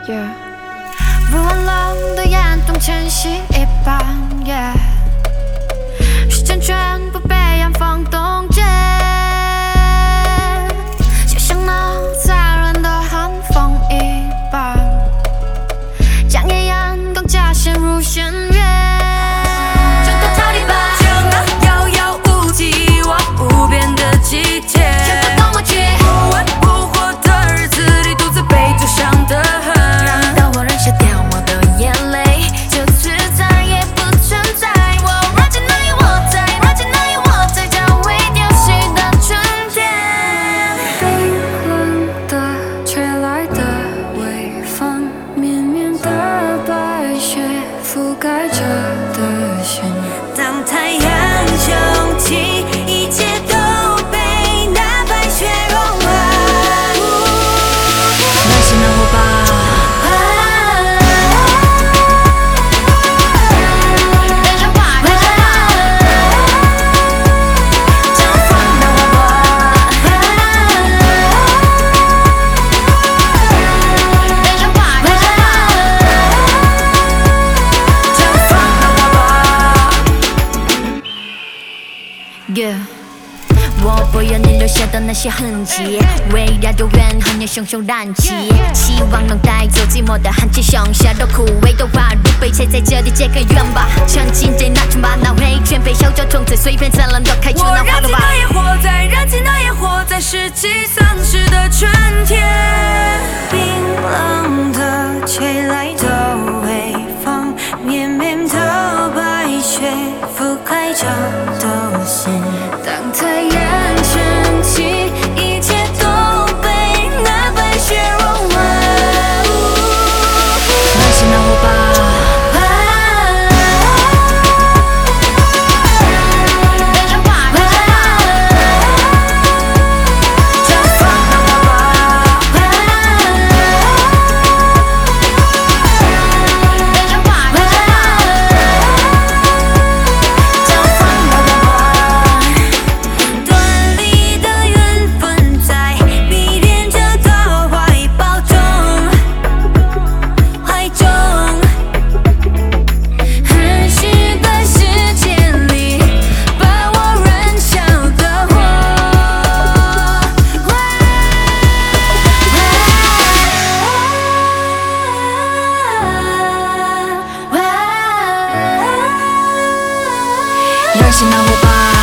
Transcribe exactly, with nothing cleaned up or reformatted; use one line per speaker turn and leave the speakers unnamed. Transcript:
Yeah， 入完冷的眼动前行一半 Yeah， 时间全部被阳风冻结，就像那残忍的寒风一般，将夜阳更加陷入深渊。挣脱逃离吧，就那遥遥无际一望无边的季节，全部都忘记。不温不火的日子里，独自背着伤的痕，让我忍下掉我的眼泪，这次再也不存在。我忘记那夜我在，忘记那夜我在家未丢弃的春天。冰冷的吹来的微风，绵绵的白雪覆盖着的心。当太阳升起，一切都被那白雪融化。那是那我吧。Yeah， 我不要你留下的那些痕迹，围绕着怨恨也熊熊燃起，希望能带走寂寞的寒气，剩下的枯萎的花如被谁在这里结个缘吧。曾经对那种把那回全被小酒冲醉，随便灿烂的开出那花朵吧。我燃起那野火在，燃起那野火在，十七丧失的春天。冰冷的吹来的微风，绵绵的白雪覆盖着的心。当太阳升起，一切都被那白雪融化。那是那我吧。热心的伙伴。